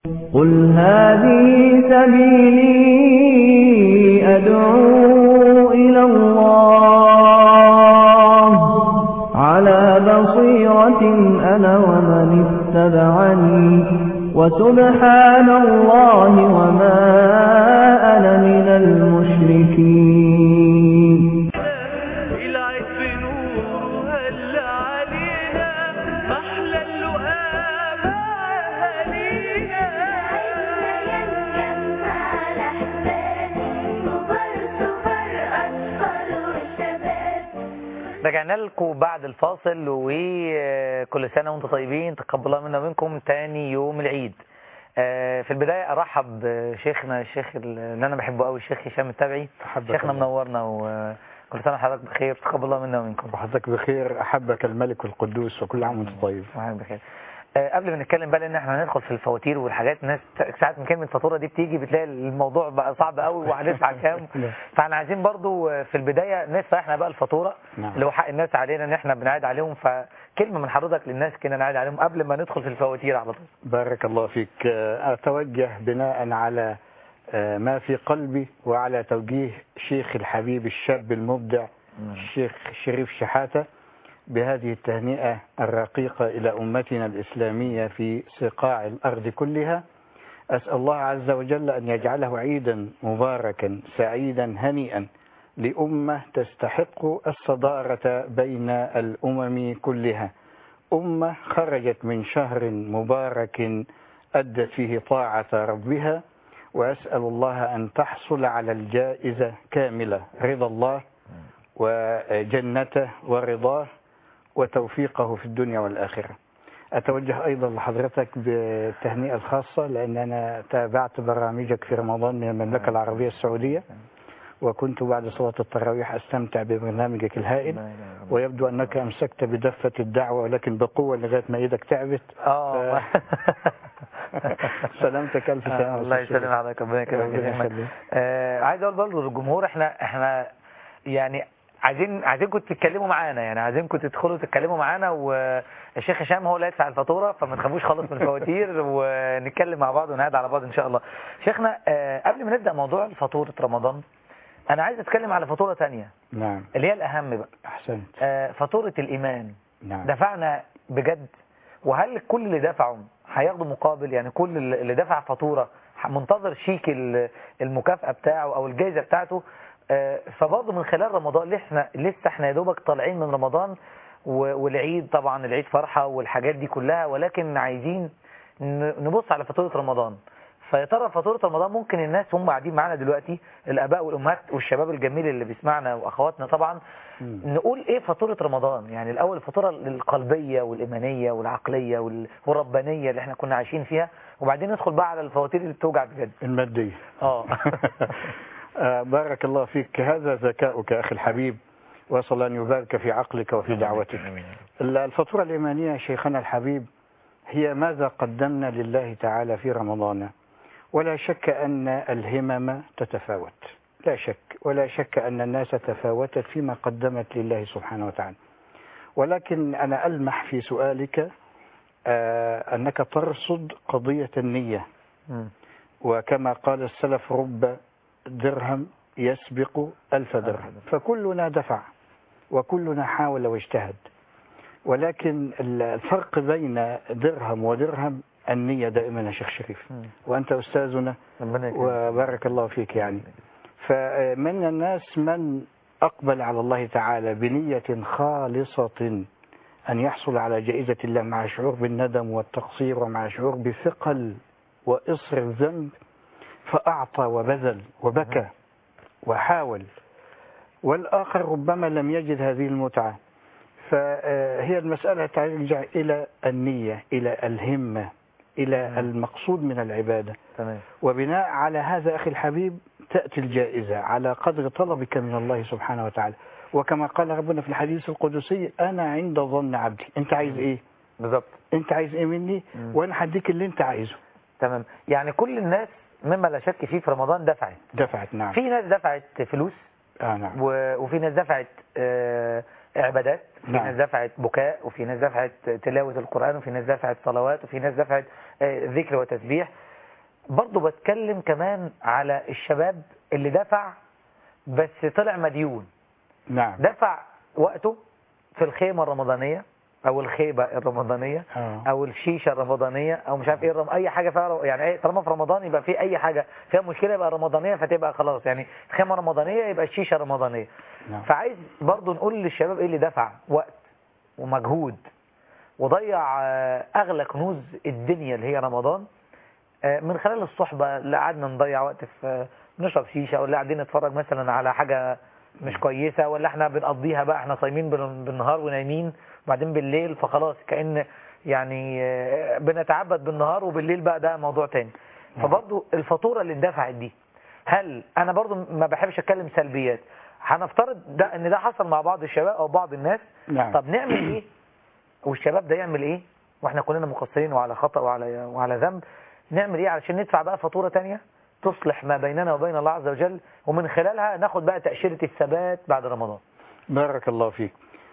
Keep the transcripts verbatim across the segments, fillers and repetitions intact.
قل هذه سبيلي أدعو إلى الله على بصيرة أنا ومن اتبعني وسبحان الله وما أنا من المشركين. العيد في نور هل علينا محلى اللقاء مع أهالينا. رجعنا لكم بعد الفاصل، وكل سنة وانتم طيبين. تقبل الله منا ومنكم تاني يوم العيد. في البداية أرحب بشيخنا الشيخ اللي أنا بحبه قوي، الشيخ هشام التبعي. شيخنا منورنا وكل سنة وحضرتك بخير. تقبل الله منا ومنكم. وحضرتك بخير. أحبك الملك القدوس وكل عام وانت طيب. وحضرتك بخير. قبل ما نتكلم بقى، لان احنا هندخل في الفواتير والحاجات، الناس ساعات من كلمه فاتوره دي بتيجي بتلاقي الموضوع بقى صعب قوي وهندفع كام. فاحنا عايزين برضو في البدايه ندفع احنا بقى الفاتوره اللي هو حق الناس علينا ان احنا بنعاد عليهم. فكلمه من حضرتك للناس كده نعاد عليهم قبل ما ندخل في الفواتير على طول. بارك الله فيك. اتوجه بناء على ما في قلبي وعلى توجيه شيخ الحبيب الشاب المبدع الشيخ شريف شحاته بهذه التهنئة الرقيقة إلى أمتنا الإسلامية في صقاع الأرض كلها. أسأل الله عز وجل أن يجعله عيدا مباركا سعيدا هنيئا لأمة تستحق الصدارة بين الأمم كلها، أمة خرجت من شهر مبارك أدت فيه طاعة ربها، وأسأل الله أن تحصل على الجائزة كاملة، رضا الله وجنته ورضاه وتوفيقه في الدنيا والآخرة. أتوجه أيضا لحضرتك بالتهنئة الخاصة لأن أنا تابعت برامجك في رمضان من المملكة العربية السعودية، وكنت بعد صلاة التراويح أستمتع ببرنامجك الهائل، ويبدو أنك أمسكت بدفة الدعوة ولكن بقوة لغاية ما إيدك تعبت. اه سلامتك ألف سلامة. الله يسلم عليك. ربنا يكرمك. عايز أقول برضه للجمهور، احنا احنا يعني عايزين عايزينكم تتكلموا معانا، يعني عايزينكم تدخلوا تتكلموا معانا، والشيخ هشام هو اللي هيدفع الفاتوره، فما تخافوش خالص من الفواتير ونتكلم مع بعض ونهاد على بعض ان شاء الله. شيخنا قبل ما نبدا موضوع فاتوره رمضان، انا عايز اتكلم على فاتوره ثانيه. نعم. اللي هي الاهم بقى. احسنت. فاتوره الايمان. نعم. دفعنا بجد، وهل كل اللي دفعوا هياخدوا مقابل؟ يعني كل اللي دفع فاتوره منتظر شيك المكافاه بتاعه او الجائزه بتاعته؟ فبرضه من خلال رمضان لسه لسه احنا يا دوبك طالعين من رمضان والعيد، طبعا العيد فرحه والحاجات دي كلها، ولكن عايزين نبص على فاتوره رمضان. فيا ترى فاتوره رمضان ممكن الناس هم قاعدين معانا دلوقتي، الاباء والامهات والشباب الجميل اللي بيسمعنا واخواتنا طبعا، نقول ايه فاتوره رمضان؟ يعني الاول الفاتوره القلبيه والايمانيه والعقليه والربانيه اللي احنا كنا عايشين فيها، وبعدين ندخل بقى على الفواتير اللي بتوجع بجد، الماديه. اه بارك الله فيك. هذا ذكاؤك أخي الحبيب، وصل أن يبارك في عقلك وفي دعوتك. الفاتورة الإيمانية شيخنا الحبيب هي ماذا قدمنا لله تعالى في رمضان. ولا شك أن الهمم تتفاوت، لا شك، ولا شك أن الناس تفاوتت فيما قدمت لله سبحانه وتعالى، ولكن أنا ألمح في سؤالك أنك ترصد قضية النية، وكما قال السلف رب درهم يسبق ألف درهم، فكلنا دفع وكلنا حاول واجتهد، ولكن الفرق بين درهم ودرهم النية دائما يا شيخ شريف، وأنت أستاذنا وبارك الله فيك. يعني فمن الناس من أقبل على الله تعالى بنية خالصة أن يحصل على جائزة الله مع شعور بالندم والتقصير ومع شعور بثقل وإصر الذنب، فأعطى وبذل وبكى وحاول، والآخر ربما لم يجد هذه المتعة. فهي المسألة ترجع إلى النية، إلى الهمة، إلى المقصود من العبادة. تمام. وبناء على هذا أخي الحبيب تأتي الجائزة على قدر طلبك من الله سبحانه وتعالى، وكما قال ربنا في الحديث القدسي أنا عند ظن عبدي. أنت عايز إيه بالظبط؟ أنت عايز إيه مني وأنا هديك اللي أنت عايزه. تمام. يعني كل الناس مما لا شك فيه في رمضان دفعت دفعت نعم. في ناس دفعت فلوس، آه نعم. وفي ناس دفعت آه عبادات، في نعم. ناس دفعت بكاء، وفي ناس دفعت تلاوة القرآن، وفي ناس دفعت صلوات، وفي ناس دفعت آه ذكر وتسبيح. برضو بتكلم كمان على الشباب اللي دفع بس طلع مديون، نعم. دفع وقته في الخيمة الرمضانية او الخيبة الرمضانية آه. او الشيشة الرمضانية او مش عارف ايه الرم... اي حاجة فيها يعني طالما في رمضان يبقى في اي حاجة فيها مشكلة يبقى رمضانية، فتبقى خلاص يعني خيمة رمضانية يبقى الشيشة رمضانية. نعم. فعايز برضو نقول للشباب ايه اللي دفع وقت ومجهود وضيع اغلى كنوز الدنيا اللي هي رمضان من خلال الصحبة، اللي قعدنا نضيع وقت في نشرب شيشة، ولا قاعدين نتفرج مثلا على حاجة مش كويسة، ولا احنا بنقضيها بقى احنا صايمين بالنهار ونايمين وبعدين بالليل، فخلاص كأن يعني بنتعبد بالنهار وبالليل بقى ده موضوع تاني. فبرضو الفاتورة اللي اندفعت دي، هل انا برضو ما بحبش اتكلم سلبيات، هنفترض ده ان ده حصل مع بعض الشباب او بعض الناس. نعم. طب نعمل ايه والشباب ده يعمل ايه واحنا كلنا مقصرين وعلى خطأ وعلى وعلى ذنب؟ نعمل ايه علشان ندفع بقى فاتورة تانية تصلح ما بيننا وبين الله عز وجل، ومن خلالها ناخد بقى تأشيرة الثبات بعد رمضان؟ بارك الله فيك.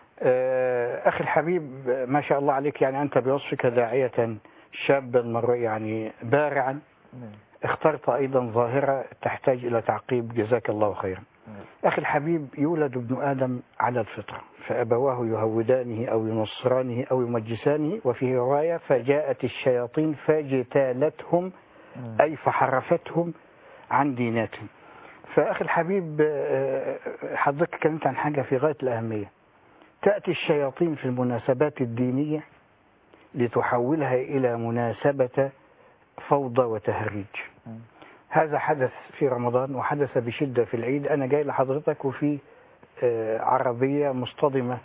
أخي الحبيب، ما شاء الله عليك، يعني أنت بوصفك داعية شابا مر يعني بارعا، اخترت أيضا ظاهرة تحتاج إلى تعقيب، جزاك الله خيرا. أخي الحبيب، يولد ابن آدم على الفطرة، فأبواه يهودانه أو ينصرانه أو يمجسانه، وفي رواية فجاءت الشياطين فاجتالتهم، أي فحرفتهم عن ديناتهم. فأخي الحبيب، حضرتك كلمت عن حاجة في غاية الأهمية. تأتي الشياطين في المناسبات الدينية لتحولها إلى مناسبة فوضى وتهريج. هذا حدث في رمضان وحدث بشدة في العيد. أنا جاي لحضرتك وفي عربية مصطدمة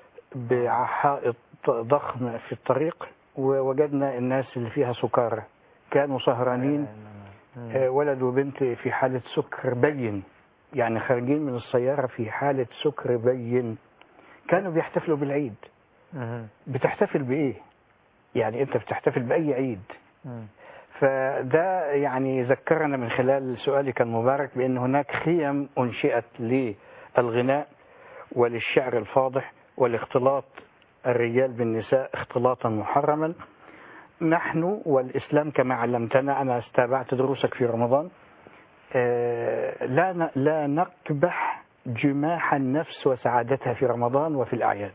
بحائط ضخم في الطريق، ووجدنا الناس اللي فيها سكارى كانوا سهرانين، ولد وبنت في حالة سكر بين، يعني خارجين من السيارة في حالة سكر بين، كانوا بيحتفلوا بالعيد. بتحتفل بإيه؟ يعني أنت بتحتفل بأي عيد؟ فده يعني ذكرنا من خلال سؤالك المبارك بأن هناك خيم أنشئت للغناء وللشعر الفاضح والاختلاط الرجال بالنساء اختلاطا محرما. نحن والإسلام كما علمتنا، أنا استابعت دروسك في رمضان، لا لا نقبح جماح النفس وسعادتها في رمضان وفي الأعياد.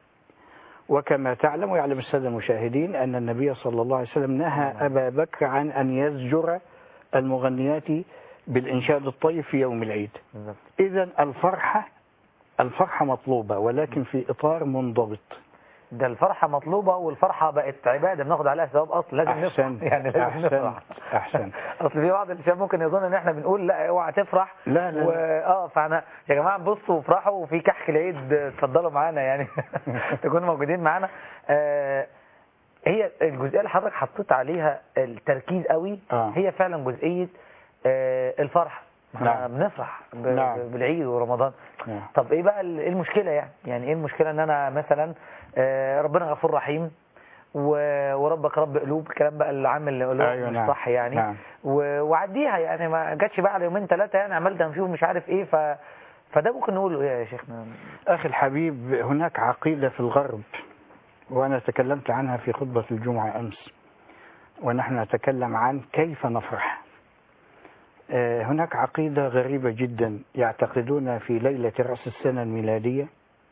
وكما تعلم ويعلم السادة المشاهدين أن النبي صلى الله عليه وسلم نهى أبا بكر عن أن يزجر المغنيات بالإنشاد الطيب في يوم العيد. إذن الفرحة الفرحة مطلوبة، ولكن في إطار منضبط. ده الفرحة مطلوبة، والفرحة بقت عبادة بناخد عليها ثواب أصلا، لازم نفرح يعني لازم أحسن نفرح. أحسن. أصل في بعض الشباب ممكن يظن إن إحنا بنقول لا اوعى تفرح، لا لا و... آه فأنا يا جماعة بصوا وافرحوا، وفي كحك العيد اتفضلوا معانا يعني تكونوا موجودين معانا. آه هي الجزئية اللي حضرتك حطيت عليها التركيز قوي، آه. هي فعلا جزئية آه الفرحة. احنا نعم. بنفرح ب... نعم. بالعيد ورمضان. نعم. طب ايه بقى ايه المشكلة يعني يعني ايه المشكلة ان انا مثلا آه ربنا غفور رحيم وربك رب قلوب، الكلام بقى اللي عامل قلوب أيوة. مش نعم. صح يعني. نعم. وعديها يعني، ما جاتش بقى على يومين ثلاثة يعني عملت فيهم مش عارف ايه، ف فده ممكن نقوله ايه يا شيخنا؟ أخي الحبيب، هناك عقيدة في الغرب، وأنا تكلمت عنها في خطبة الجمعة أمس، ونحن نتكلم عن كيف نفرح. هناك عقيدة غريبة جدا، يعتقدون في ليلة رأس السنة الميلادية،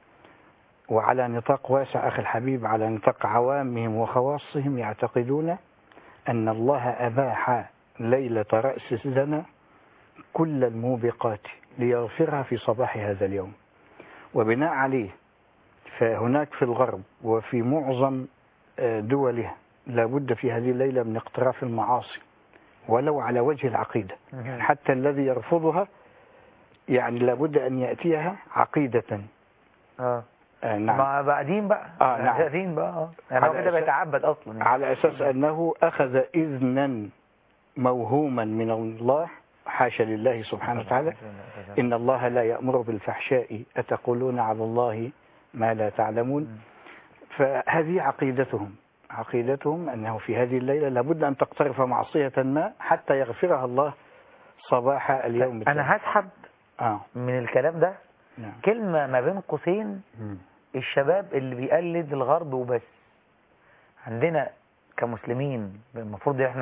وعلى نطاق واسع أخي الحبيب، على نطاق عوامهم وخواصهم، يعتقدون أن الله أباح ليلة رأس السنة كل الموبقات ليغفرها في صباح هذا اليوم. وبناء عليه فهناك في الغرب وفي معظم دولها لابد في هذه الليلة من اقتراف المعاصي ولو على وجه العقيدة، حتى الذي يرفضها يعني لابد أن يأتيها عقيدة. آه. آه نعم. مع بعدين بقى آه نعم. بعدين بقى آه. يعني هو كده بيتعبد أصلا يعني. على أساس أنه أخذ إذنا موهوما من الله، حاشا لله سبحانه وتعالى، إن الله لا يأمر بالفحشاء أتقولون على الله ما لا تعلمون. فهذه عقيدتهم عقيدتهم أنه في هذه الليلة لابد أن تقترف معصية ما حتى يغفرها الله صباح اليوم الثاني. أنا هسحب آه. من الكلام ده نعم. كلمة ما بين قوسين، الشباب اللي بيقلد الغرب وبس. عندنا كمسلمين المفروض احنا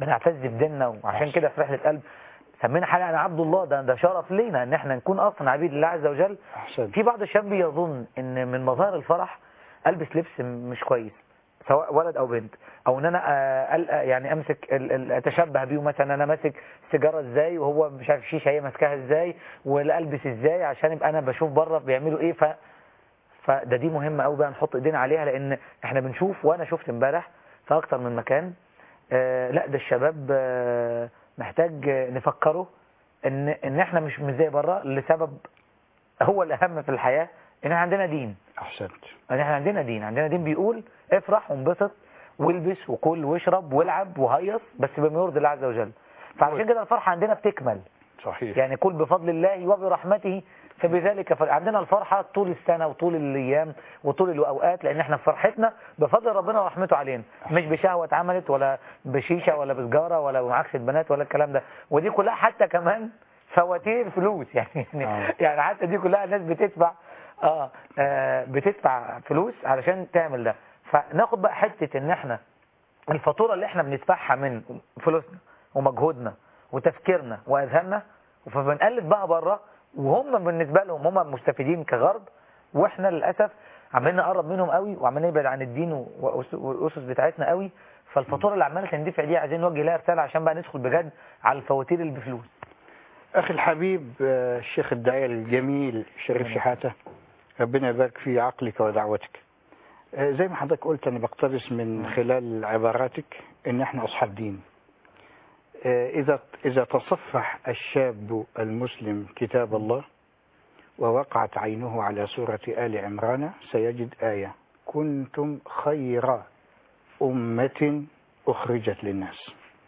بنعتز بديننا، وعشان كده في رحلة قلب سمينا حاجة أنا عبد الله. ده ده شرف لينا ان احنا نكون اصلا عبيد لله عز وجل. أحسن. في بعض الشباب يظن ان من مظاهر الفرح البس لبس مش كويس، سواء ولد او بنت، او ان انا آه، أل- يعني امسك ال- ال- اتشبه بيه، مثلا انا ماسك سيجاره ازاي وهو مش عارف شيشه هي ماسكاها ازاي، ولا البس ازاي عشان يبقى انا بشوف بره بيعملوا ايه. ف فده دي مهمه قوي بقى نحط ايدينا عليها، لان احنا بنشوف، وانا شفت امبارح في اكتر من مكان آه، لا ده الشباب آه، محتاج آه، نفكره ان ان احنا مش مش زي بره، لسبب هو الاهم في الحياه، ان احنا عندنا دين. أحسنت. يعني احنا عندنا دين، عندنا دين بيقول افرح وانبسط والبس وكل واشرب والعب وهيص، بس بما يرضي الله عز وجل. فعشان كده الفرحة عندنا بتكمل. صحيح. يعني كل بفضل الله وبرحمته فبذلك فرح. عندنا الفرحة طول السنة وطول الأيام وطول الأوقات، لأن احنا في فرحتنا بفضل ربنا ورحمته علينا، مش بشهوة عملت ولا بشيشة ولا بسجارة ولا بمعاكسة بنات ولا الكلام ده. ودي كلها حتى كمان فواتير فلوس يعني آه. يعني حتى دي كلها الناس بتدفع آه, اه بتدفع فلوس علشان تعمل ده. فناخد بقى حتة ان احنا الفاتورة اللي احنا بندفعها من فلوسنا ومجهودنا وتفكيرنا واذهاننا، فبنقلد بقى بره، وهم بالنسبة لهم هم مستفيدين كغرب، واحنا للأسف عمالين نقرب منهم قوي وعمالين نبعد عن الدين وأس- والأسس بتاعتنا قوي. فالفاتورة اللي عمالة تندفع دي عايزين نوجه لها رسالة عشان بقى ندخل بجد على الفواتير اللي بفلوس. أخي الحبيب آه، الشيخ الداعية الجميل شريف شحاتة، ربنا يبارك في عقلك ودعوتك. آه، زي ما حضرتك قلت أنا بقتبس من خلال عباراتك إن إحنا أصحاب دين. آه، إذا إذا تصفح الشاب المسلم كتاب الله ووقعت عينه على سورة آل عمران سيجد آية: كنتم خير أمة أخرجت للناس.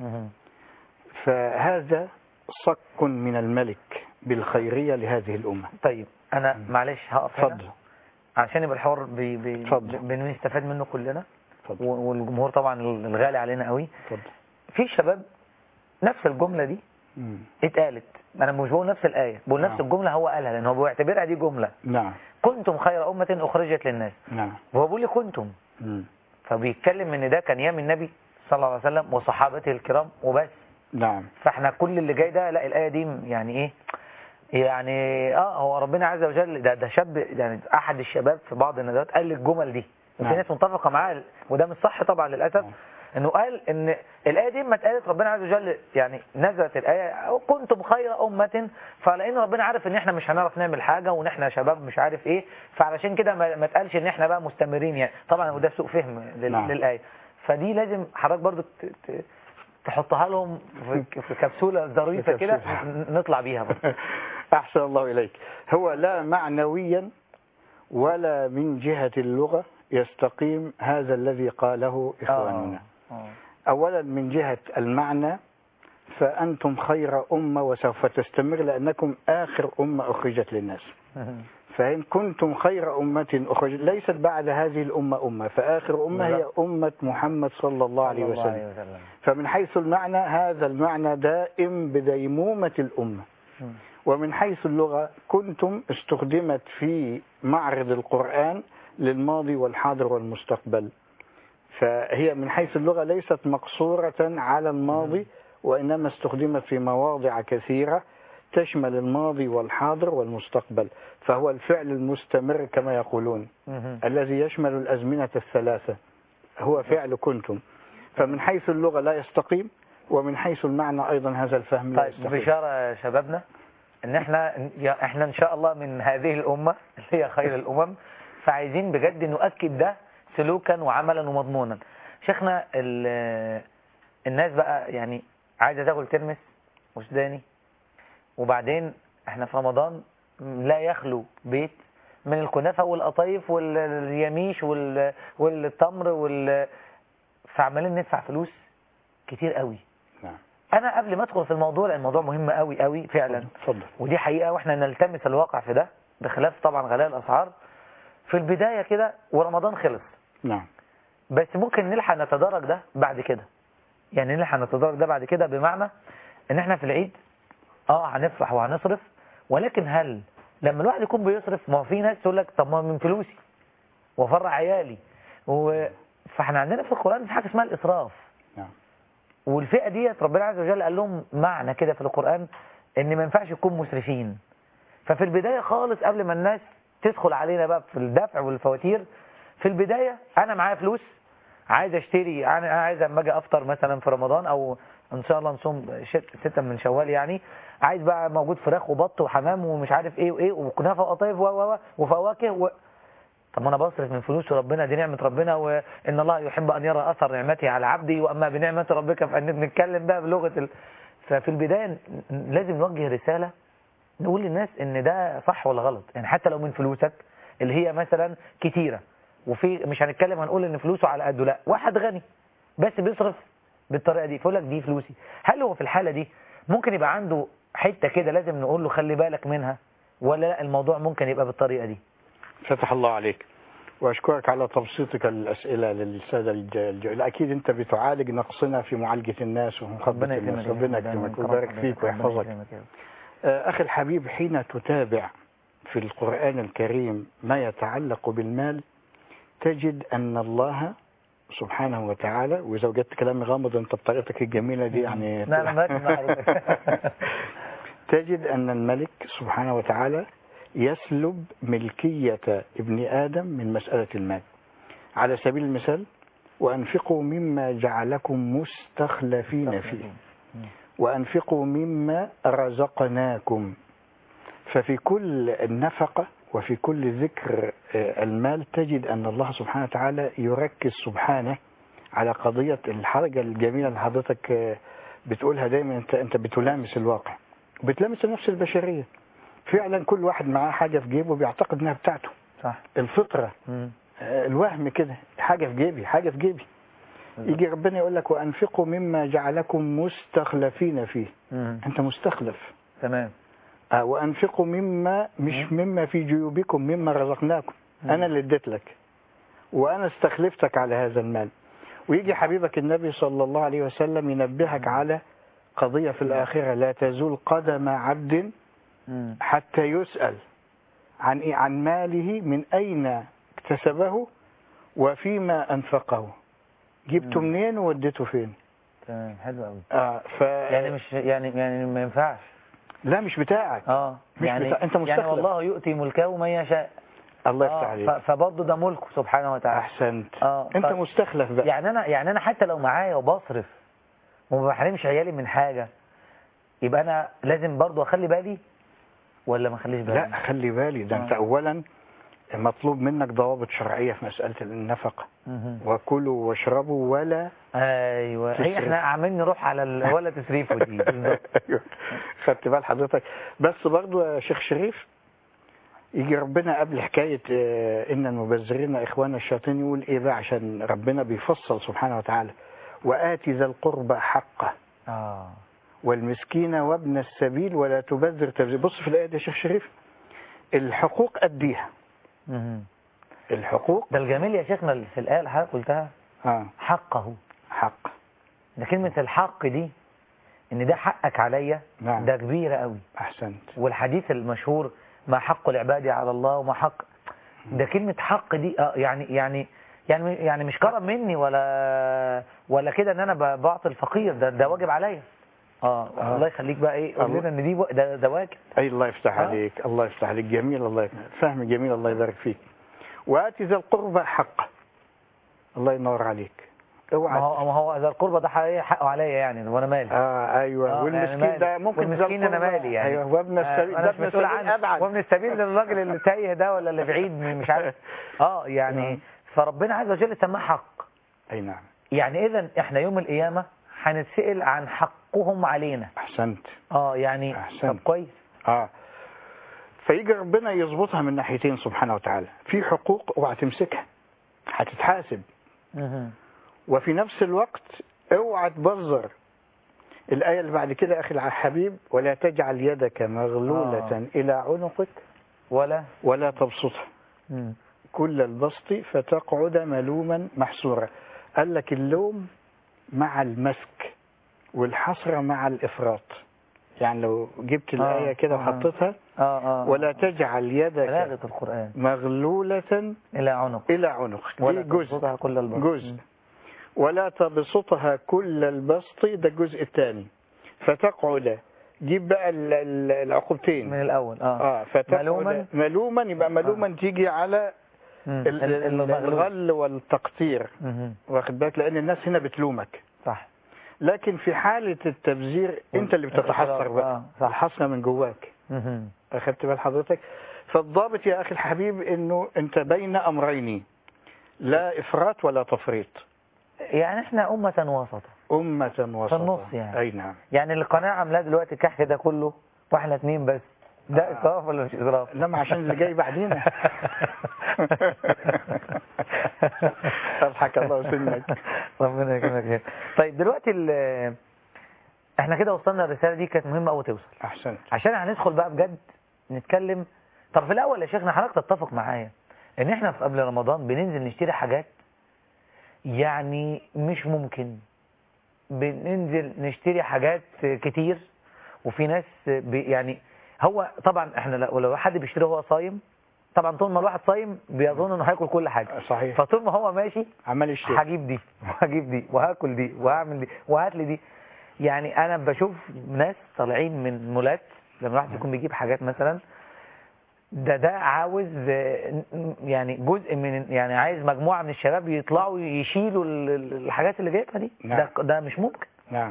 فهذا صك من الملك بالخيرية لهذه الأمة. طيب أنا معلش هقف هنا اتفضل. عشان يبقى الحوار بي بي اتفضل. بنستفاد منه كلنا، اتفضل. و- والجمهور طبعا الغالي علينا قوي. اتفضل. في شباب نفس الجملة دي مم. اتقالت، انا مش بقول نفس الآية، بقول نفس نعم. الجملة هو قالها، لان هو بيعتبرها دي جملة. نعم. كنتم خير أمة أخرجت للناس، نعم. وهو بيقول لي كنتم، مم. فبيتكلم ان ده كان ايام النبي صلى الله عليه وسلم وصحابته الكرام وبس. نعم. فاحنا كل اللي جاي ده لا، الآية دي يعني ايه، يعني اه هو ربنا عز وجل ده ده شاب، يعني احد الشباب في بعض الندوات قال لي الجمل دي، وفي نعم. ناس متفقه معاه، وده مش صح طبعا للاسف. نعم. انه قال ان الايه دي ما اتقالت، ربنا عز وجل يعني نزلت الايه كنتم خير امه، فلان ربنا عارف ان احنا مش هنعرف نعمل حاجه وان احنا شباب مش عارف ايه، فعلشان كده ما ما اتقالش ان احنا بقى مستمرين يعني. طبعا وده سوء فهم لل- نعم. للايه. فدي لازم حضرتك برضو ت- ت- تحطها لهم في في كبسوله ظريفه كده كبسولة. نطلع بيها برضو. أحسن الله إليك. هو لا معنويا ولا من جهة اللغة يستقيم هذا الذي قاله إخواننا. آه. آه. أولا من جهة المعنى فأنتم خير أمة وسوف تستمر لأنكم آخر أمة أخرجت للناس. فإن كنتم خير أمة أخرجت ليست بعد هذه الأمة أمة، فآخر أمة هي أمة محمد صلى الله عليه صلى الله عليه وسلم. وسلم. فمن حيث المعنى هذا المعنى دائم بديمومة الأمة. ومن حيث اللغة كنتم استخدمت في معرض القرآن للماضي والحاضر والمستقبل، فهي من حيث اللغة ليست مقصورة على الماضي، وإنما استخدمت في مواضع كثيرة تشمل الماضي والحاضر والمستقبل، فهو الفعل المستمر كما يقولون الذي يشمل الأزمنة الثلاثة، هو فعل كنتم. فمن حيث اللغة لا يستقيم، ومن حيث المعنى أيضا هذا الفهم لا طيب يستقيم. بشارة يا شبابنا ان احنا يا- احنا ان شاء الله من هذه الامة اللي هي خير الامم، فعايزين بجد نؤكد ده سلوكا وعملا ومضمونا. شيخنا ال- الناس بقى يعني عايزة تاكل ترمس وسوداني، وبعدين احنا في رمضان لا يخلو بيت من الكنافة والقطايف واليميش وال- والتمر وال فعمالين ندفع فلوس كتير قوي. نعم. انا قبل ما ادخل في الموضوع، لان الموضوع مهم قوي قوي فعلا، اتفضل. ودي حقيقة، واحنا نلتمس الواقع في ده بخلاف طبعا غلاء الاسعار في البداية كده، ورمضان خلص، نعم. بس ممكن نلحق نتدرج ده بعد كده. يعني نلحق نتدرج ده بعد كده بمعنى ان احنا في العيد اه هنفرح وهنصرف، ولكن هل لما الواحد يكون بيصرف، ما هو في ناس تقول لك طب ما من فلوسي وافرع عيالي و... فاحنا عندنا في القرآن في حاجة اسمها الاسراف. نعم. والفئة ديت ربنا عز وجل قال لهم معنى كده في القرآن ان ما ينفعش يكون مسرفين. ففي البداية خالص قبل ما الناس تدخل علينا بقى في الدفع والفواتير، في البداية انا معايا فلوس عايز اشتري، انا عايز اما اجي افطر مثلا في رمضان او ان شاء الله نصوم ستة من شوال، يعني عايز بقى موجود فراخ وبط وحمام ومش عارف ايه وايه وكنافه وقطايف وفواكه و... طب ما انا بصرف من فلوس وربنا دي نعمه ربنا، وان الله يحب ان يرى اثر نعمته على عبده، واما بنعمه ربك فان نتكلم بقى بلغه ال... ففي البدايه لازم نوجه رساله نقول للناس ان ده صح ولا غلط، يعني حتى لو من فلوسك اللي هي مثلا كتيره، وفي مش هنتكلم هنقول ان فلوسه على قده، لا واحد غني بس بيصرف بالطريقه دي فيقول لك دي فلوسي، هل هو في الحاله دي ممكن يبقى عنده حته كده لازم نقول له خلي بالك منها، ولا لا الموضوع ممكن يبقى بالطريقه دي؟ فتح الله عليك، واشكرك على تبسيطك الاسئله للساده الجهال. اكيد انت بتعالج نقصنا في معالجه الناس ومخاطبه الناس. ربنا يكرمك ويبارك فيك ويحفظك. اخي الحبيب، حين تتابع في القران الكريم ما يتعلق بالمال تجد ان الله سبحانه وتعالى، واذا وجدت كلامي غامض انت بطريقتك الجميله دي يعني لا لا تجد ان الملك سبحانه وتعالى يسلب ملكية ابن آدم من مسألة المال. على سبيل المثال: وأنفقوا مما جعلكم مستخلفين فيه وأنفقوا مما رزقناكم. ففي كل النفقة وفي كل ذكر المال تجد أن الله سبحانه وتعالى يركز سبحانه على قضية الحاجة الجميلة اللي حضرتك بتقولها دايما، أنت أنت بتلامس الواقع، بتلامس النفس البشرية. فعلا كل واحد معاه حاجة في جيبه بيعتقد انها بتاعته. صح. الفطرة، مم. الوهم كده، حاجة في جيبي حاجة في جيبي. مم. يجي ربنا يقول لك وأنفقوا مما جعلكم مستخلفين فيه. مم. أنت مستخلف. تمام. آه وأنفقوا مما مش مم. مما في جيوبكم مما رزقناكم. مم. أنا اللي اديت لك وأنا استخلفتك على هذا المال. ويجي حبيبك النبي صلى الله عليه وسلم ينبهك مم. على قضية في الآخرة: لا تزول قدم عبد حتى يسأل عن إيه؟ عن ماله من أين اكتسبه وفيما أنفقه. جبته منين ووديته فين؟ تمام، حلو قوي. آه ف... يعني مش يعني يعني ما ينفعش. لا مش بتاعك. اه مش يعني بتاع... انت مستخلف. يعني والله يؤتي ملكه من يشاء. الله يفتح عليك. آه فبرضه ده ملكه سبحانه وتعالى. احسنت. آه انت ف... مستخلف بقى. يعني انا يعني انا حتى لو معايا وبصرف وما بحرمش عيالي من حاجه، يبقى انا لازم برضه اخلي بالي ولا ما اخليش بالي؟ لا خلي بالي. ده آه. انت اولا مطلوب منك ضوابط شرعية في مسألة النفقة. وكلوا واشربوا ولا ايوه هي احنا عاملين نروح على ال... ولا تسريفه دي بالظبط. خدت بال حضرتك. بس برضو يا شيخ شريف يجي ربنا قبل حكاية ان المبذرين اخوان الشياطين يقول ايه بقى، عشان ربنا بيفصل سبحانه وتعالى: وآتي ذا القربى حقه اه والمسكين وابن السبيل ولا تبذر تبذير. بص في الآية دي يا شيخ شريف، الحقوق أديها. الحقوق ده الجميل يا شيخنا في الآية اللي حضرتك قلتها آه. حقه. حق ده كلمة الحق دي ان ده حقك عليا. نعم. ده كبيرة قوي. أحسنت. والحديث المشهور ما حق العباد على الله وما حق، ده كلمة حق دي آه يعني يعني يعني يعني مش كرم مني ولا ولا كده ان انا بعطي الفقير، ده ده واجب عليا. اه, آه. الله يخليك بقى ايه قول لنا ان دي و... ده, ده واجب. اي الله يفتح آه. عليك. الله يفتح عليك. جميل. الله يفتح. فهم جميل. الله يبارك فيك. وآتي ذا القربى حقه. الله ينور عليك. اوعى. ما هو ما هو ذا القربى ده حقه عليا يعني وانا مالي. اه ايوه. آه والمسكين يعني ده ممكن والمسكين انا مالي يعني. ايوه. وابن السبيل. آه ده ابن السبيل ابعد. وابن السبيل للراجل اللي تايه ده ولا اللي بعيد مش عارف. اه يعني فربنا عز وجل سماه حق. اي نعم. يعني اذا احنا يوم القيامه هنتسأل عن حقهم علينا. احسنت. اه يعني أحسنت. طب كويس. اه فيجي ربنا يظبطها من ناحيتين سبحانه وتعالى. في حقوق اوعى تمسكها هتتحاسب. اها. وفي نفس الوقت اوعى تبذر. الآية اللي بعد كده أخي الحبيب: ولا تجعل يدك مغلولة آه. إلى عنقك ولا ولا تبسطها مم. كل البسط فتقعد ملوما محسورا. قال لك اللوم مع المسك والحسرة مع الإفراط. يعني لو جبت الآية آه. كده آه. وحطيتها آه. آه. ولا تجعل يدك بلاغة القرآن مغلولة إلى عنق إلى عنقك. ولا جزء كل البسط. جزء ولا تبسطها كل البسط، ده الجزء الثاني، فتقعد. جيب بقى ال- ال- العقوبتين من الاول اه, اه فتقعد ملوما. ملوما، يبقى ملوما آه. تيجي على مم. ال- ال- ال- المغلوب. الغل والتقصير، مهم. واخد بالك، لان الناس هنا بتلومك. صح. لكن في حالة التبذير انت اللي بتتحسر بقى، آه، صح. الحسرة من جواك. مهم. اخدت بال حضرتك؟ فالضابط يا اخي الحبيب انه انت بين امرين، لا افراط ولا تفريط، يعني احنا أمة وسطة أمة وسطة في النص يعني. أي نعم. يعني القناة عاملاه دلوقتي الكحك ده كله واحنا اتنين بس، ده آه. إسراف ولا مش إسراف؟ لما عشان اللي جاي بعدينا. أضحك الله سنك. ربنا يكرمك خير. طيب دلوقتي ال- احنا كده وصلنا، الرسالة دي كانت مهمة أوي توصل، أحسنت. عشان هندخل بقى بجد نتكلم. طب في الأول يا شيخنا حضرتك تتفق معايا إن احنا في قبل رمضان بننزل نشتري حاجات يعني مش ممكن، بننزل نشتري حاجات كتير، وفي ناس بي يعني هو طبعا احنا لو لو حد بيشتري وهو صايم، طبعا طول ما الواحد صايم بيظن انه هياكل كل حاجه، صحيح. فطول ما هو ماشي عمال يشتري. هجيب دي وهجيب دي وهاكل دي وهعمل دي وهات لي دي. يعني انا بشوف ناس طالعين من مولات لما الواحد يكون بيجيب حاجات مثلا، ده ده عاوز آه، يعني جزء من، يعني عايز مجموعه من الشباب يطلعوا يشيلوا ال- ال- الحاجات اللي جايبها دي. نعم. ده ده مش ممكن. نعم.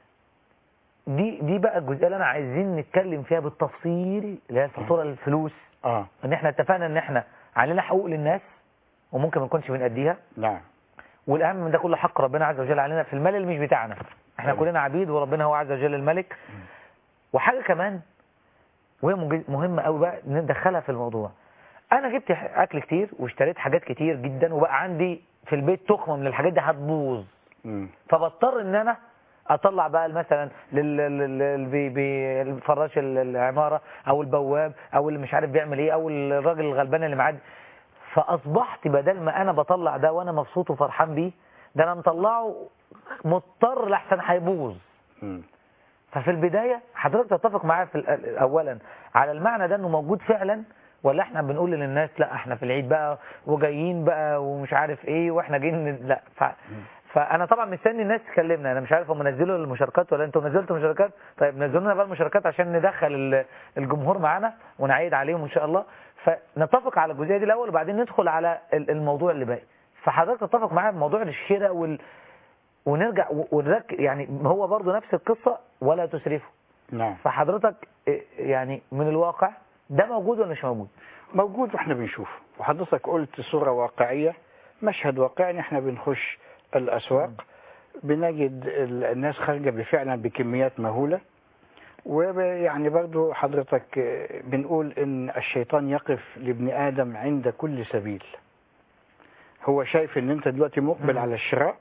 دي دي بقى الجزئيه اللي انا عايزين نتكلم فيها بالتفصيل، اللي هي الفاتوره الفلوس. آه. ان احنا اتفقنا ان احنا علينا حقوق للناس وممكن ما نكونش بنأديها، نعم. والاهم من ده كله حق ربنا عز وجل علينا في المال اللي مش بتاعنا. احنا أيوة. كلنا عبيد وربنا هو عز وجل الملك. وحاجه كمان وهي مج- مهمه قوي بقى ندخلها في الموضوع. انا جبت ح- اكل كتير واشتريت حاجات كتير جدا، وبقى عندي في البيت تخمه من الحاجات دي هتبوظ، مم. فبضطر ان انا اطلع بقى مثلا لل- لل- لل- بي- بي- الفراش ال- العماره او البواب او اللي مش عارف بيعمل ايه او الراجل الغلبان اللي معدي، فاصبحت بدل ما انا بطلع ده وانا مبسوط وفرحان بيه، ده انا مطلعه مضطر لحسن هيبوظ. مم. ففي البدايه حضرتك تتفق معايا في ال- اولا على المعنى ده انه موجود فعلا، ولا احنا بنقول للناس لا احنا في العيد بقى وجايين بقى ومش عارف ايه واحنا جايين ن- لا ف... فانا طبعا مستني الناس تكلمنا. انا مش عارف هم نزلوا المشاركات ولا انتوا نزلتوا مشاركات؟ طيب نزلوا لنا بقى المشاركات عشان ندخل ال- الجمهور معانا ونعيد عليهم ان شاء الله. فنتفق على الجزئيه دي الاول وبعدين ندخل على ال- الموضوع اللي باقي. فحضرتك تتفق معايا بموضوع الشراء وال... ونرجع و- ونرك يعني هو برضو نفس القصه ولا تسرفوا. نعم. فحضرتك إيه يعني من الواقع ده موجود ولا مش موجود؟ موجود واحنا بنشوفه، وحضرتك قلت صورة واقعية، مشهد واقعي. احنا بنخش الأسواق بنجد ال- الناس خارجة بفعلا بكميات مهولة، ويعني برضو حضرتك آه، بنقول ان الشيطان يقف لابن آدم عند كل سبيل. هو شايف ان انت دلوقتي مقبل مم. على الشراء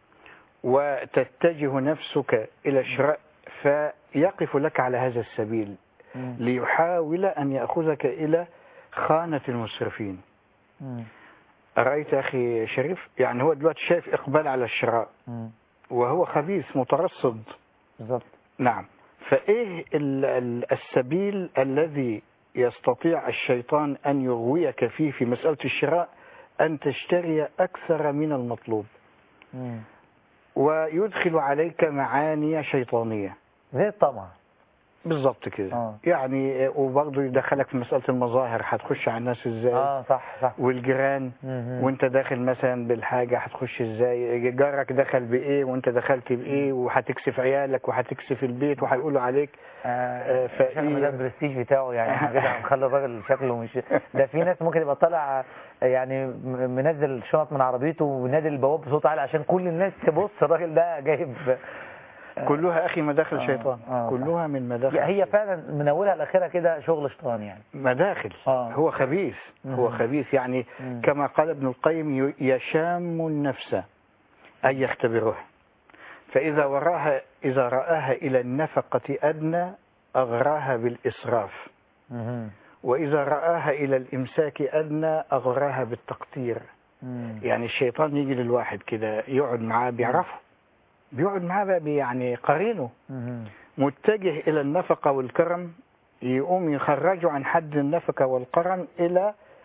وتتجه نفسك إلى الشراء، فيقف لك على هذا السبيل مم. ليحاول أن يأخذك إلى خانة المسرفين. مم. أرأيت أخي شريف؟ يعني هو دلوقتي شايف إقبال على الشراء مم. وهو خبيث مترصد. بالظبط. نعم. فإيه ال- ال- السبيل الذي يستطيع الشيطان أن يغويك فيه في مسألة الشراء؟ أن تشتري أكثر من المطلوب مم. ويدخل عليك معاني شيطانية. زي الطمع. بالضبط كده. آه. يعني وبرضه يدخلك في مسألة المظاهر، هتخش على الناس ازاي؟ اه صح صح. والجيران، مم. وانت داخل مثلا بالحاجة هتخش ازاي؟ جارك دخل بايه وانت دخلت بايه، وهتكسف عيالك وهتكسف البيت وهيقولوا عليك آه فإيه- شكله ده البرستيج بتاعه، يعني احنا كده هنخلي الراجل شكله مش ده. في ناس ممكن يبقى طالع يعني م- منزل الشنط من عربيته ونادي البواب بصوت عالي عشان كل الناس تبص الراجل ده جايب. كلها اخي مداخل آه، شيطان. آه، كلها من مداخل هي الشيطان. فعلا من اولها لاخرها كده شغل شيطان يعني. مداخل. آه. هو خبيث. هو مم. خبيث يعني مم. كما قال ابن القيم ي- يشام النفس أن يختبرها، فإذا وراها إذا رآها إلى النفقة أدنى أغراها بالإسراف، مم. وإذا رآها إلى الإمساك أدنى أغراها بالتقتير. مم. يعني الشيطان يجي للواحد كده يقعد معاه بيعرفه، بيقعد معاه بقى بي- يعني قرينه مم. متجه إلى النفقة والكرم، يقوم يخرجه عن حد النفقة والكرم إلى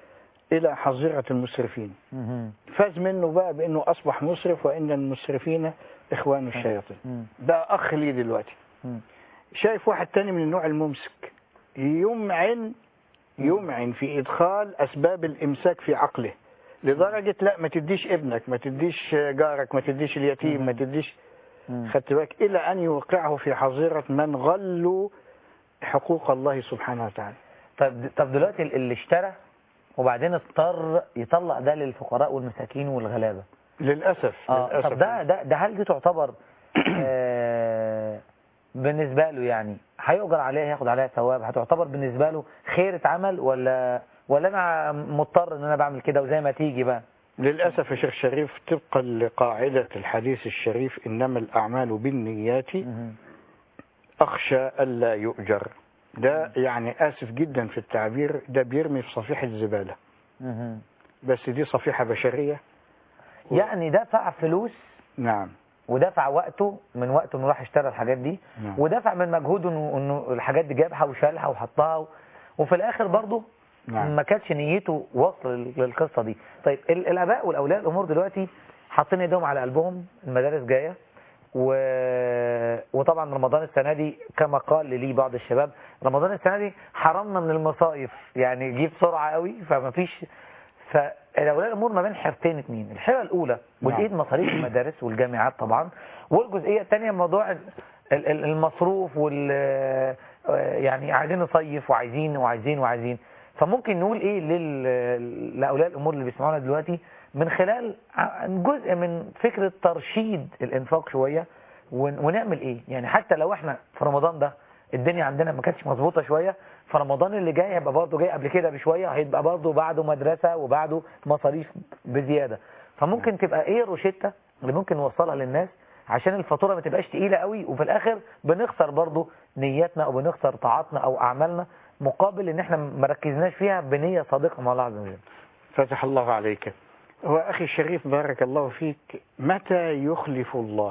إلى حظيرة المسرفين، مم. فاز منه بقى بأنه أصبح مسرف، وإن المسرفين إخوان الشياطين. مم. بقى أخ لي دلوقتي. مم. شايف واحد تاني من النوع الممسك يمعن يمعن في إدخال أسباب الإمساك في عقله، لدرجة لا ما تديش ابنك، ما تديش جارك، ما تديش اليتيم، ما تديش، مم. خدت بالك، إلى أن يوقعه في حظيرة من غلوا حقوق الله سبحانه وتعالى. طب طب دلوقتي اللي اشترى وبعدين اضطر يطلع ده للفقراء والمساكين والغلابة. للأسف. اه للأسف. طب ده ده ده هل دي تعتبر آه بالنسبة له يعني هيؤجر عليها، هياخد عليها ثواب، هتعتبر بالنسبة له خير اتعمل، ولا ولا انا مضطر ان انا بعمل كده وزي ما تيجي بقى؟ للأسف يا شيخ شريف، طبقا لقاعدة الحديث الشريف إنما الأعمال بالنيات، مم. أخشى ألا يؤجر. ده يعني آسف جدا في التعبير، ده بيرمي في صفيحة زبالة، مم. بس دي صفيحة بشرية. يعني دفع فلوس نعم. ودفع وقته، من وقته انه راح اشترى الحاجات دي، نعم. ودفع من مجهوده انه انه الحاجات دي جابها وشالها وحطها و... وفي الاخر برضه نعم. ما كانتش نيته وصل للقصه دي. طيب ال- الاباء والاولياء الامور دلوقتي حاطين ايدهم على قلبهم، المدارس جايه و... وطبعا رمضان السنه دي كما قال لي بعض الشباب، رمضان السنه دي حرمنا من المصايف، يعني جه بسرعه قوي فما فيش. فالاولياء الامور ما بين حيرتين اتنين، الحيره الاولى والايد مصاريف المدارس والجامعات طبعا، والجزئيه الثانيه موضوع ال- ال- المصروف وال يعني عايزين نصيف وعايزين وعايزين وعايزين. فممكن نقول ايه لل- لاولياء الامور اللي بيسمعونا دلوقتي من خلال ع- جزء من فكره ترشيد الانفاق شويه، ون- ونعمل ايه يعني؟ حتى لو احنا في رمضان ده الدنيا عندنا ما كانتش مظبوطه شويه، فرمضان اللي جاي هيبقى برضه جاي قبل كده بشويه، هيبقى برضه بعده مدرسه وبعده مصاريف بزياده. فممكن تبقى ايه الروشته اللي ممكن نوصلها للناس عشان الفاتوره ما تبقاش تقيله قوي، وفي الاخر بنخسر برضه نياتنا او بنخسر طاعاتنا او اعمالنا، مقابل ان احنا ما ركزناش فيها بنيه صادقه مع الله عز وجل. فتح الله عليك. هو أخي الشريف بارك الله فيك، متى يخلف الله؟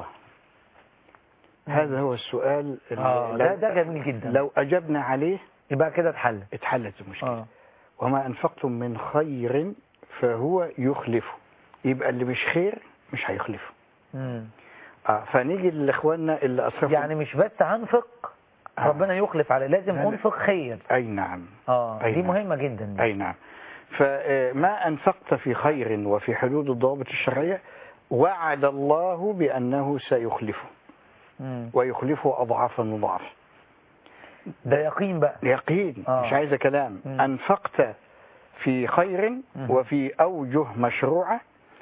هذا هو السؤال اللي آه ده ده جميل جدا. لو أجبنا عليه يبقى كده اتحل، اتحلت المشكلة. آه. وما أنفقتم من خير فهو يخلفه، يبقى اللي مش خير مش هيخلفه. مم. آه فنيجي لإخواننا اللي أسرفوا. يعني مش بس هنفق آه. ربنا يخلف عليه، لازم لا لا. انفق خير. أي نعم. اه أي دي نعم. مهمة جدا دي. أي نعم. فما أنفقت في خير وفي حدود الضوابط الشرعية وعد الله بأنه سيخلفه، مم. ويخلفه أضعافا مضاعفة. ده يقين بقى. يقين. آه. مش عايز كلام. مم. أنفقت في خير مم. وفي أوجه مشروعة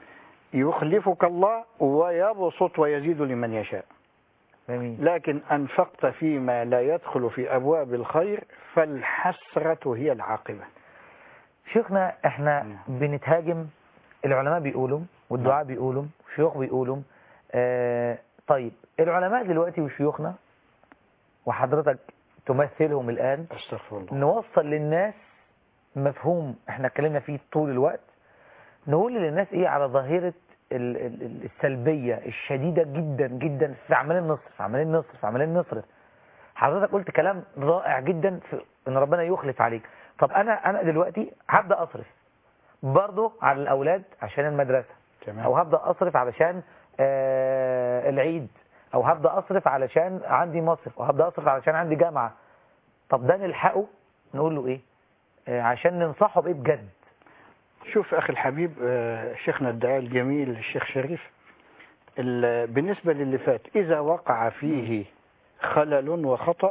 يخلفك الله ويبسط ويزيد لمن يشاء. جميل. لكن أنفقت فيما لا يدخل في أبواب الخير فالحسرة هي العاقبة. شيخنا احنا نعم. بنتهاجم، العلماء بيقولوا والدعاء نعم. بيقولوا والشيوخ بيقولوا. آه طيب العلماء دلوقتي وشيوخنا وحضرتك تمثلهم الآن، أستغفر الله. نوصل للناس مفهوم احنا اتكلمنا فيه طول الوقت، نقول للناس ايه على ظاهرة ال- ال- السلبية الشديدة جدا جدا في عملين نصرف عملين نصرف عملين نصرف. حضرتك قلت كلام رائع جدا في ان ربنا يخلف عليك. طب انا انا دلوقتي هبدا اصرف برضه على الاولاد عشان المدرسه، تمام. او هبدا اصرف علشان آه العيد، او هبدا اصرف علشان عندي مصرف، او هبدا اصرف علشان عندي جامعه. طب ده نلحقه نقول له ايه آه عشان ننصحه بايه بجد؟ شوف أخي الحبيب، آه، شيخنا الداعي الجميل الشيخ شريف، ال- بالنسبة للي فات إذا وقع فيه خلل وخطأ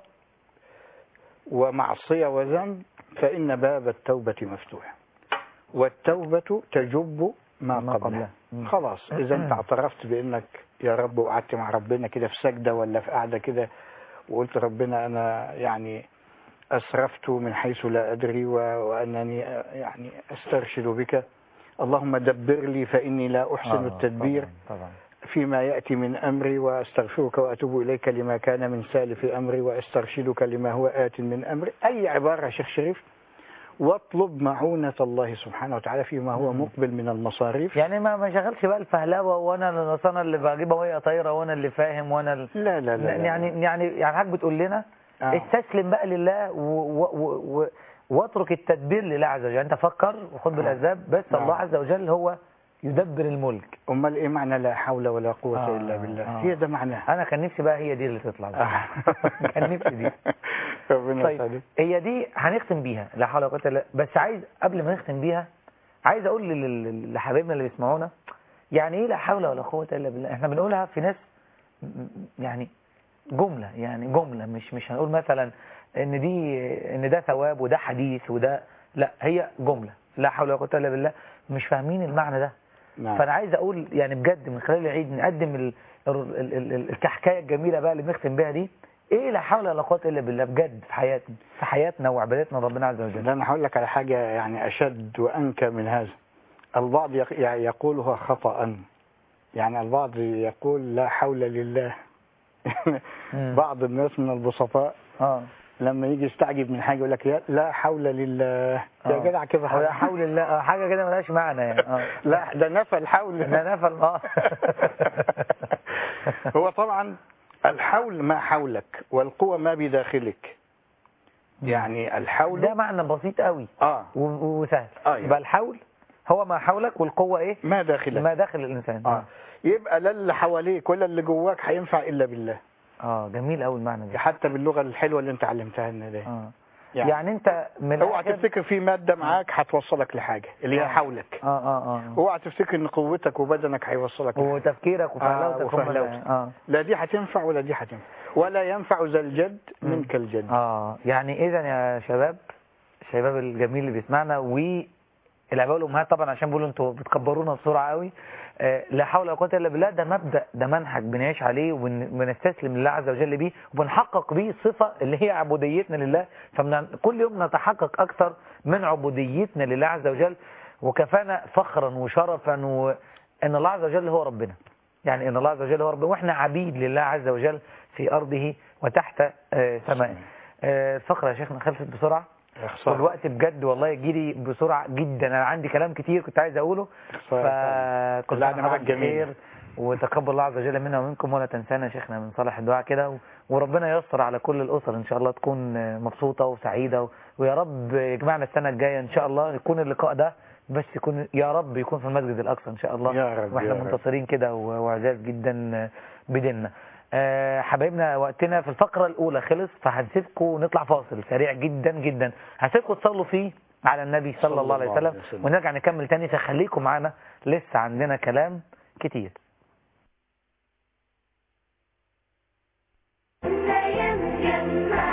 ومعصية وذنب فإن باب التوبة مفتوح، والتوبة تجب ما ما قبلها. قبلها. مم. خلاص إذا أنت اعترفت بأنك يا رب وقعدت مع ربنا كده في سجدة ولا في قعدة كده وقلت ربنا أنا يعني أسرفت من حيث لا أدري و- وأنني يعني أسترشد بك، اللهم دبر لي فإني لا أحسن آه، التدبير طبعا, طبعا. فيما يأتي من أمري، وأستغفرك وأتوب إليك لما كان من سالف أمري، وأسترشدك لما هو آت من أمري. أي عبارة يا شيخ شريف، واطلب معونة الله سبحانه وتعالى فيما هو مقبل من المصاريف. يعني ما ما شغلش بقى الفهلوه وانا اللي انا اللي بجيبها وهي طايره وانا اللي فاهم وانا ال... لا لا لا, لا. يعني يعني يعني حضرتك بتقول لنا آه. استسلم بقى لله و... و... و... واترك التدبير لله عز وجل. انت فكر وخد بالاسباب، بس نعم. الله عز وجل هو يدبر الملك. امال ايه معنى لا حول ولا قوه آه، الا بالله؟ آه. هي ده معناه. انا كان نفسي بقى هي دي اللي تطلع بقى. آه. كان نفسي دي. ربنا طيب يسعدك. هي دي هنختم بيها لا حول ولا قوه الا، بس عايز قبل ما نختم بيها عايز اقول لل- لل- لحبايبنا اللي بيسمعونا يعني ايه لا حول ولا قوه الا بالله. احنا بنقولها في ناس م- يعني جمله، يعني جمله، مش مش هنقول مثلا ان دي ان ده ثواب وده حديث وده، لا هي جمله لا حول ولا قوه الا بالله، مش فاهمين المعنى ده. نعم. فانا عايز اقول يعني بجد من خلال العيد نقدم ال- ال- ال- ال- الكحكايه الجميله بقى اللي بنختم بيها دي، ايه لا حول ولا قوه الا بالله بجد في حياتنا في حياتنا وعبادتنا ربنا عز وجل. ده انا هقول لك على حاجه يعني اشد وانكى من هذا. البعض يق- يعني يقولها خطأ، يعني البعض يقول لا حول لله. مم. بعض الناس من البسطاء اه لما يجي يستعجب من حاجه يقول لك يا- لا حول لله. يا آه. جدع كده أو لا حول الله، آه، حاجه كده ملهاش معنى يعني. اه لا ده نفى الحول. ده نفى اه هو طبعا الحول ما حولك والقوة ما بداخلك. يعني الحول ده معنى بسيط قوي اه و- وسهل. أيوة. يبقى الحول هو ما حولك والقوه ايه؟ ما داخلك. ما داخل الانسان. اه يبقى لا اللي حواليك ولا اللي جواك هينفع الا بالله. اه جميل قوي المعنى ده. حتى باللغة الحلوة اللي انت علمتها لنا دي. اه يعني, يعني انت من اوعى الآخر- تفتكر في مادة معاك هتوصلك لحاجة اللي هي آه. حولك. اه اه اه اوعى تفتكر ان قوتك وبدنك هيوصلك لحاجة. وتفكيرك وفهلوتك آه هم اللي- وفهلوتك. اه لا دي هتنفع ولا دي هتنفع ولا ينفع ذا الجد منك الجد. اه يعني اذا يا شباب الشباب الجميل اللي بيسمعنا والاباء والامهات طبعا عشان بيقولوا انتوا بتكبرونا بسرعه قوي، آه لا حول ولا قوه الا بالله ده مبدا، ده منهج بنعيش عليه وبنستسلم لله عز وجل بيه وبنحقق بيه الصفه اللي هي عبوديتنا لله. فكل يوم نتحقق اكثر من عبوديتنا لله عز وجل، وكفانا فخرا وشرفا وان الله عز وجل هو ربنا. يعني ان الله عز وجل هو ربنا واحنا عبيد لله عز وجل في ارضه وتحت آه سمائه. آه الفقره يا شيخنا خلصت بسرعه والوقت بجد والله يجيلي بسرعة جدا. أنا عندي كلام كتير كنت عايز أقوله، فكل عام وحضرتك بخير وتقبل الله عز وجل منا ومنكم، ولا تنسانا شيخنا من صالح الدعاء كده، وربنا ييسر على كل الأسر إن شاء الله تكون مبسوطة وسعيدة، ويا رب يجمعنا السنة الجاية إن شاء الله يكون اللقاء ده بس يكون يا رب يكون في المسجد الأقصى إن شاء الله، يا رب وإحنا يا رب. منتصرين كده وعزاز جدا بديننا. أه حبايبنا وقتنا في الفقرة الأولى خلص، فهنسيبكم ونطلع فاصل سريع جدا جدا هسيبكم تصلوا فيه على النبي صلى الله عليه وسلم ونرجع نكمل تاني، فخليكم معنا لسه عندنا كلام كتير. لا يمكن